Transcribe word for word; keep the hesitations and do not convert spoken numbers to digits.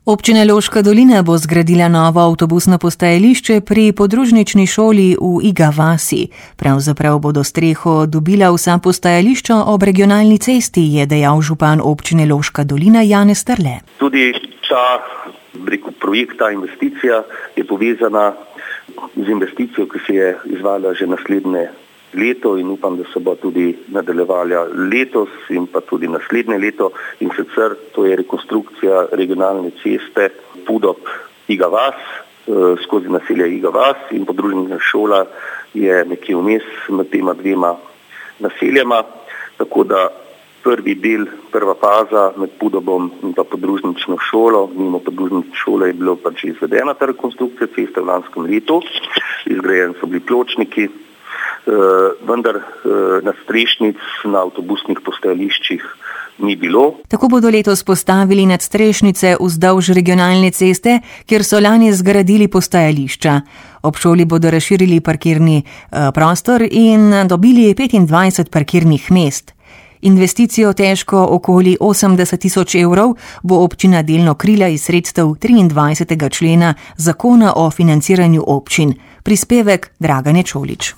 Občina Loška dolina bo zgradila novo avtobusno postajališče pri podružnični šoli v Iga vasi. Pravzaprav bodo streho dobila vsa postajališča ob regionalni cesti, je dejal župan občine Loška dolina Janez Strle. Tudi ta rekel, projekt, ta investicija je povezana z investicijo, ki se je izvala že naslednje leto in upam, da se bo tudi nadaljevala letos in pa tudi naslednje leto, in sicer to je rekonstrukcija regionalne ceste Pudok-Iga vas skozi naselje Iga vas, in podružnična šola je nekje vmes med tema dvema naseljama, tako da prvi del, prva faza med Pudobom in pa podružnično šolo, mimo podružnične šole je bilo pač izvedena ta rekonstrukcija ceste v lanskem letu, izgrajeni so bili pločniki, Uh, vendar uh, nadstrešnic na avtobusnih postajališčih ni bilo. Tako bodo letos postavili nadstrešnice vzdolž regionalne ceste, kjer so lani zgradili postajališča. Ob šoli bodo razširili parkirni uh, prostor in dobili petindvajset parkirnih mest. Investicijo težko okoli osemdeset tisoč evrov bo občina delno krila iz sredstev triindvajsetega člena Zakona o financiranju občin. Prispevek Dragane Čolič.